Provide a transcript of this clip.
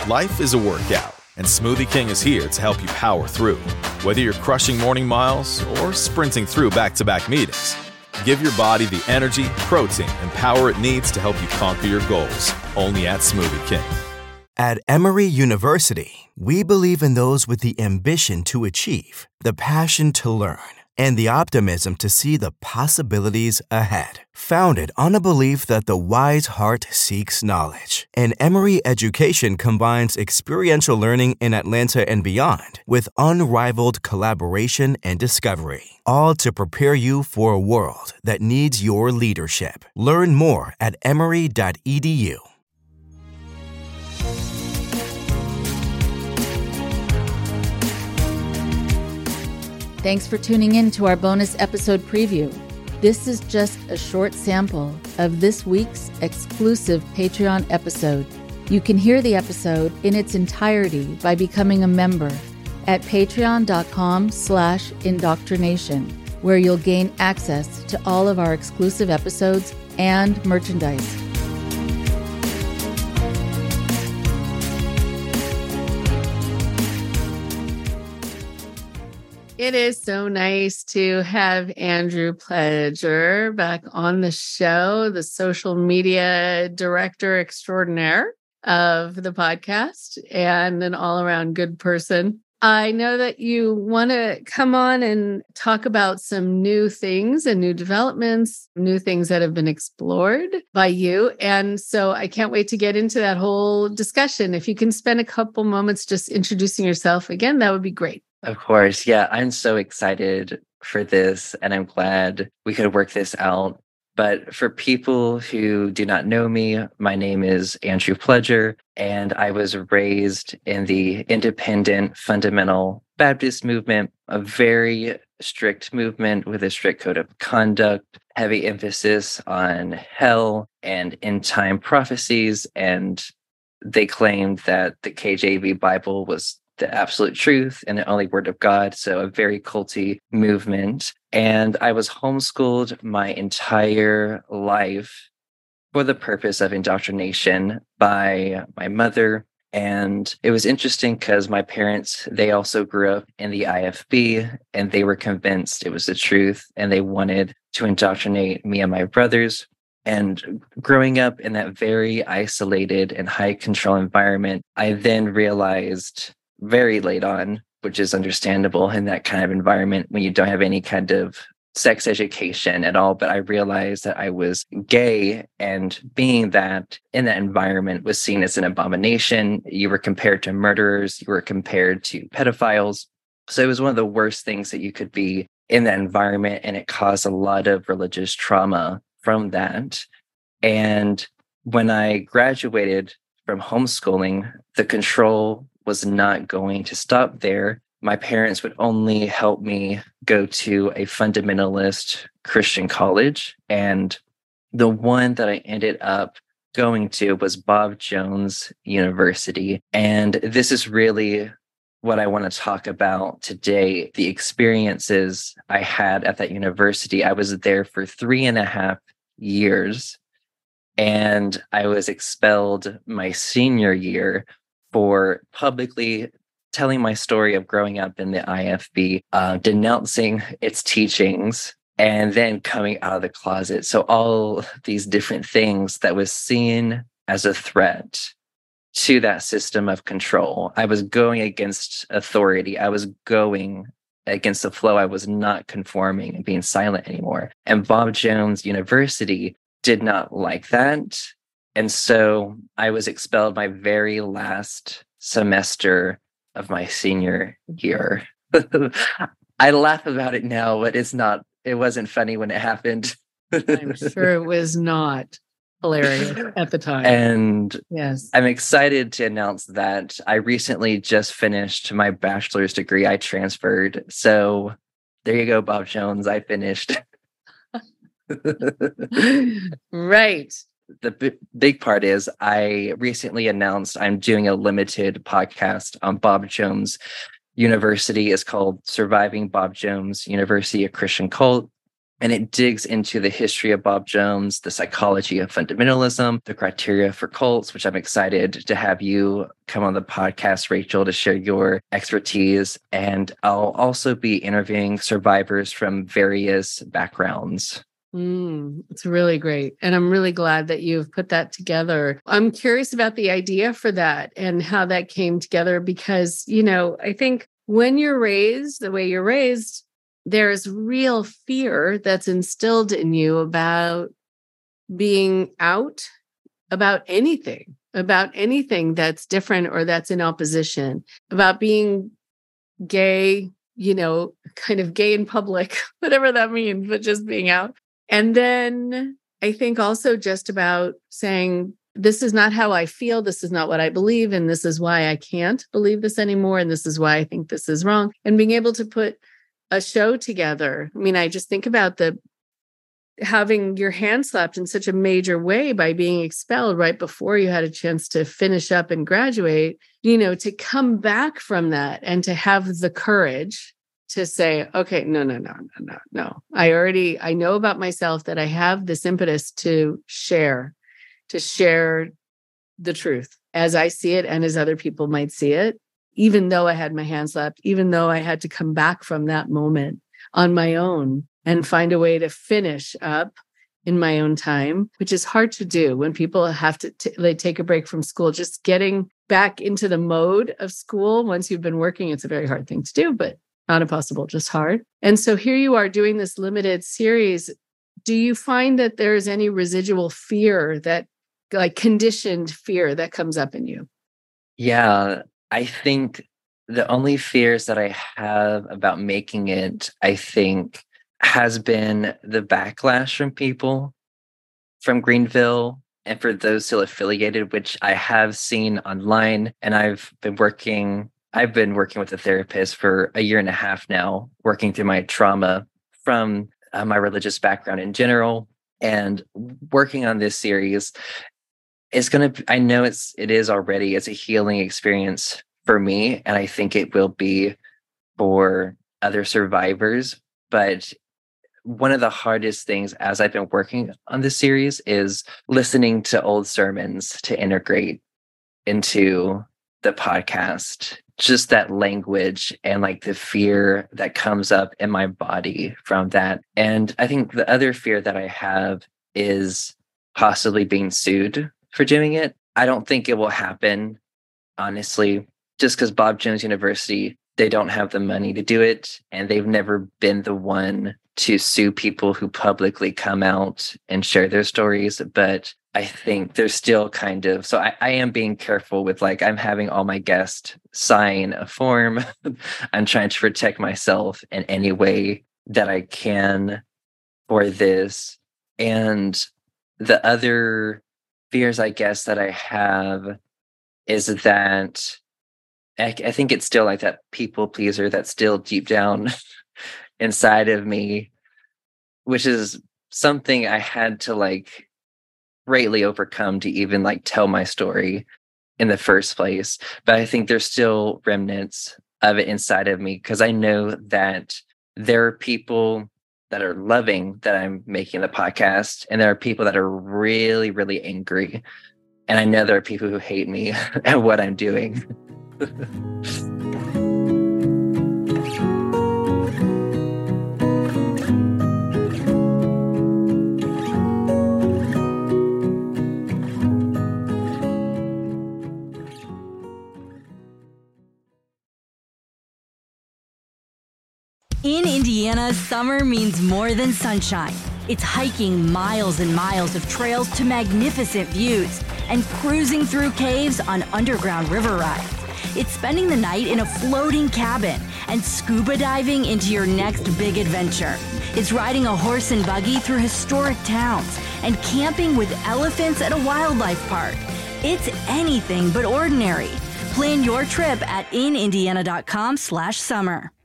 Life is a workout, and Smoothie King is here to help you power through. Whether you're crushing morning miles or sprinting through back-to-back meetings, give your body the energy, protein, and power it needs to help you conquer your goals. Only at Smoothie King. At Emory University, we believe in those with the ambition to achieve, the passion to learn, and the optimism to see the possibilities ahead. Founded on a belief that the wise heart seeks knowledge, and Emory education combines experiential learning in Atlanta and beyond with unrivaled collaboration and discovery, all to prepare you for a world that needs your leadership. Learn more at emory.edu. Thanks for tuning in to our bonus episode preview. This is just a short sample of this week's exclusive Patreon episode. You can hear the episode in its entirety by becoming a member at patreon.com/indoctrination, where you'll gain access to all of our exclusive episodes and merchandise. It is so nice to have Andrew Pledger back on the show, the social media director extraordinaire of the podcast and an all-around good person. I know that you want to come on and talk about some new things and new developments, new things that have been explored by you. And so I can't wait to get into that whole discussion. If you can spend a couple moments just introducing yourself again, that would be great. Of course. Yeah, I'm so excited for this, and I'm glad we could work this out. But for people who do not know me, my name is Andrew Pledger, and I was raised in the independent fundamental Baptist movement, a very strict movement with a strict code of conduct, heavy emphasis on hell and end-time prophecies, and they claimed that the KJV Bible was the absolute truth and the only word of God. So a very culty movement. And I was homeschooled my entire life for the purpose of indoctrination by my mother. And it was interesting because my parents, they also grew up in the IFB, and they were convinced it was the truth, and they wanted to indoctrinate me and my brothers. And growing up in that very isolated and high control environment, I then realized very late on, which is understandable in that kind of environment when you don't have any kind of sex education at all. But I realized that I was gay, and being that in that environment was seen as an abomination. You were compared to murderers, you were compared to pedophiles. So it was one of the worst things that you could be in that environment, and it caused a lot of religious trauma from that. And when I graduated from homeschooling, the control was not going to stop there. My parents would only help me go to a fundamentalist Christian college. And the one that I ended up going to was Bob Jones University. And this is really what I want to talk about today, the experiences I had at that university. I was there for 3.5 years, and I was expelled my senior year for publicly telling my story of growing up in the IFB, denouncing its teachings, and then coming out of the closet. So all these different things that was seen as a threat to that system of control. I was going against authority. I was going against the flow. I was not conforming and being silent anymore. And Bob Jones University did not like that. And so I was expelled my very last semester of my senior year. I laugh about it now, but it wasn't funny when it happened. I'm sure it was not hilarious at the time. And yes, I'm excited to announce that I recently just finished my bachelor's degree. I transferred. So there you go, Bob Jones. I finished. Right. The big part is I recently announced I'm doing a limited podcast on Bob Jones University. It's called Surviving Bob Jones University, a Christian Cult. And it digs into the history of Bob Jones, the psychology of fundamentalism, the criteria for cults, which I'm excited to have you come on the podcast, Rachel, to share your expertise. And I'll also be interviewing survivors from various backgrounds. It's really great. And I'm really glad that you've put that together. I'm curious about the idea for that and how that came together, because, I think when you're raised the way you're raised, there's real fear that's instilled in you about being out, about anything that's different or that's in opposition, about being gay, kind of gay in public, whatever that means, but just being out. And then I think also just about saying, this is not how I feel, this is not what I believe, and this is why I can't believe this anymore, and this is why I think this is wrong. And being able to put a show together. I mean, I just think about having your hand slapped in such a major way by being expelled right before you had a chance to finish up and graduate, to come back from that and to have the courage to say, okay, no. I know about myself that I have this impetus to share the truth as I see it and as other people might see it. Even though I had my hand slapped, even though I had to come back from that moment on my own and find a way to finish up in my own time, which is hard to do when people have to take a break from school. Just getting back into the mode of school once you've been working, it's a very hard thing to do, but not impossible, just hard. And so here you are doing this limited series. Do you find that there's any residual fear, that like conditioned fear that comes up in you? Yeah. I think the only fears that I have about making it, I think, has been the backlash from people from Greenville and for those still affiliated, which I have seen online. And I've been working with a therapist for a year and a half now, working through my trauma from my religious background in general, and working on this series. I know it is already, it's a healing experience for me, and I think it will be for other survivors. But one of the hardest things as I've been working on this series is listening to old sermons to integrate into the podcast. Just that language and like the fear that comes up in my body from that. And I think the other fear that I have is possibly being sued for doing it. I don't think it will happen, honestly, just because Bob Jones University, they don't have the money to do it. And they've never been the one to sue people who publicly come out and share their stories. But I think there's still kind of, so I am being careful with, like, I'm having all my guests sign a form. I'm trying to protect myself in any way that I can for this. And the other fears, I guess, that I have is that I think it's still like that people pleaser that's still deep down inside of me, which is something I had to like greatly overcome to even like tell my story in the first place. But I think there's still remnants of it inside of me, because I know that there are people that are loving that I'm making the podcast, and there are people that are really, really angry. And I know there are people who hate me and what I'm doing. In Indiana, summer means more than sunshine. It's hiking miles and miles of trails to magnificent views and cruising through caves on underground river rides. It's spending the night in a floating cabin and scuba diving into your next big adventure. It's riding a horse and buggy through historic towns and camping with elephants at a wildlife park. It's anything but ordinary. Plan your trip at inindiana.com/summer.